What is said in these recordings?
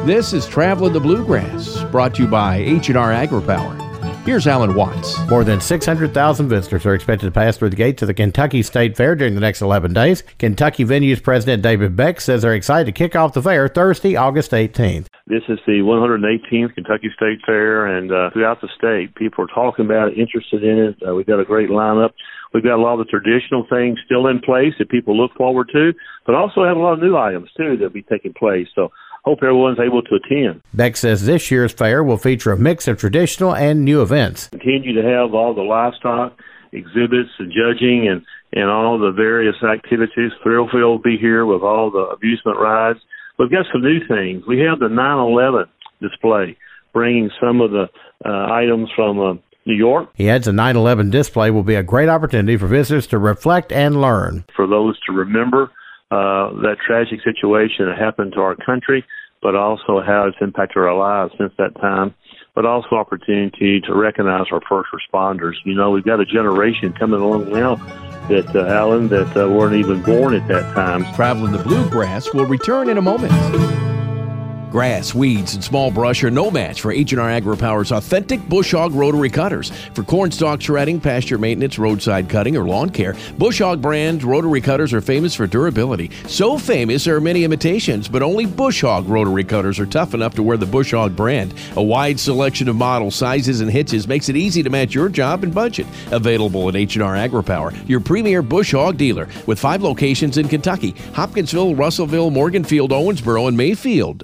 This is Traveling the Bluegrass, brought to you by H&R AgriPower. Here's Alan Watts. More than 600,000 visitors are expected to pass through the gates of the Kentucky State Fair during the next 11 days. Kentucky Venues President David Beck says they're excited to kick off the fair Thursday, August 18th. This is the 118th Kentucky State Fair, and throughout the state, people are talking about it, interested in it. We've got a great lineup. We've got a lot of the traditional things still in place that people look forward to, but also have a lot of new items, too, that will be taking place. So hope everyone's able to attend. Beck says this year's fair will feature a mix of traditional and new events. Continue to have all the livestock exhibits and judging and all the various activities. Thrillfield will be here with all the amusement rides. We've got some new things. We have the 9/11 display, bringing some of the items from New York. He adds the 9/11 display will be a great opportunity for visitors to reflect and learn. For those to remember that tragic situation that happened to our country, but also how it's impacted our lives since that time, but also opportunity to recognize our first responders. You know, we've got a generation coming along now that, Alan, that weren't even born at that time. Traveling the Bluegrass will return in a moment. Grass, weeds, and small brush are no match for H&R AgriPower's authentic Bush Hog rotary cutters. For corn stalk shredding, pasture maintenance, roadside cutting, or lawn care, Bush Hog brand rotary cutters are famous for durability. So famous there are many imitations, but only Bush Hog rotary cutters are tough enough to wear the Bush Hog brand. A wide selection of models, sizes, and hitches makes it easy to match your job and budget. Available at H&R AgriPower, your premier Bush Hog dealer, with 5 locations in Kentucky: Hopkinsville, Russellville, Morganfield, Owensboro, and Mayfield.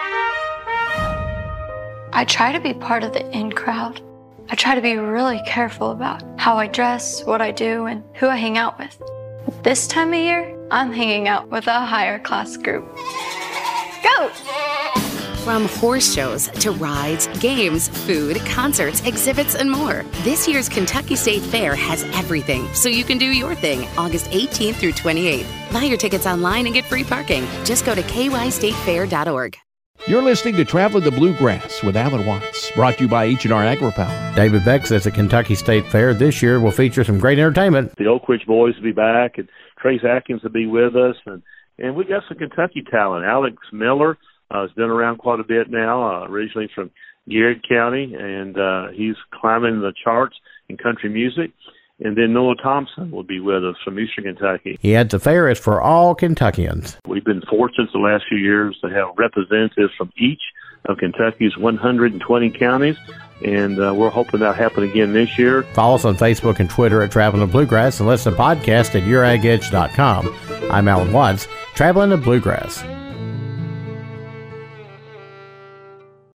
I try to be part of the in crowd. I try to be really careful about how I dress, what I do, and who I hang out with. This time of year, I'm hanging out with a higher class group. Go! From horse shows to rides, games, food, concerts, exhibits, and more, this year's Kentucky State Fair has everything, so you can do your thing August 18th through 28th. Buy your tickets online and get free parking. Just go to kystatefair.org. You're listening to Traveling the Bluegrass with Alan Watts, brought to you by H&R AgriPower. David Beck says the Kentucky State Fair this year will feature some great entertainment. The Oak Ridge Boys will be back, and Trace Atkins will be with us, and we got some Kentucky talent. Alex Miller has been around quite a bit now, originally from Garrett County, and he's climbing the charts in country music. And then Noah Thompson will be with us from Eastern Kentucky. He adds the fair is for all Kentuckians. We've been fortunate the last few years to have representatives from each of Kentucky's 120 counties, and we're hoping that'll happen again this year. Follow us on Facebook and Twitter at Traveling the Bluegrass and listen to podcasts at youragedge.com. I'm Alan Watts, Traveling the Bluegrass.